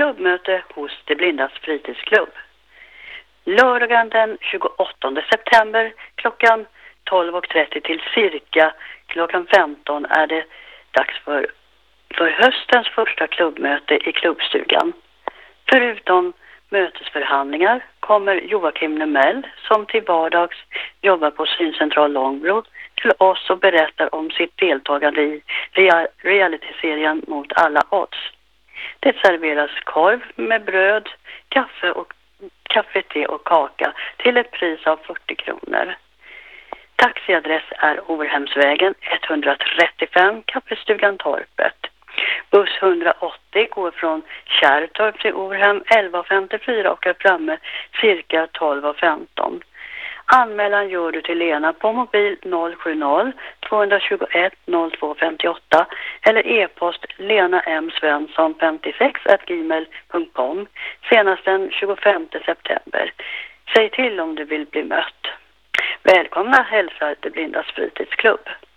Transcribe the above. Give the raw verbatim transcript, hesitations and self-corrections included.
klubbmöte hos De blindas fritidsklubb. Lördagen den tjugoåttonde september klockan tolv och trettio till cirka klockan femton är det dags för, för höstens första klubbmöte i klubbstugan. Förutom mötesförhandlingar kommer Joakim Nemell, som till vardags jobbar på Syncentral Långbro, till oss och berättar om sitt deltagande i rea- realityserien Mot alla odds. Det serveras korv med bröd, kaffe, och, kaffe, te och kaka till ett pris av fyrtio kronor. Taxiadress är Orhemsvägen etthundratrettiofem, Kaffestugan Torpet. Buss etthundraåttio går från Kärrtorp till Orhem elva femtiofyra och är framme cirka tolv femton. Anmälan gör du till Lena på mobil noll sju noll två två ett noll två fem åtta eller e-post lena m svensson femtiosex at gmail punkt com senast den tjugofemte september. Säg till om du vill bli mött. Välkomna hälsar De blindas fritidsklubb.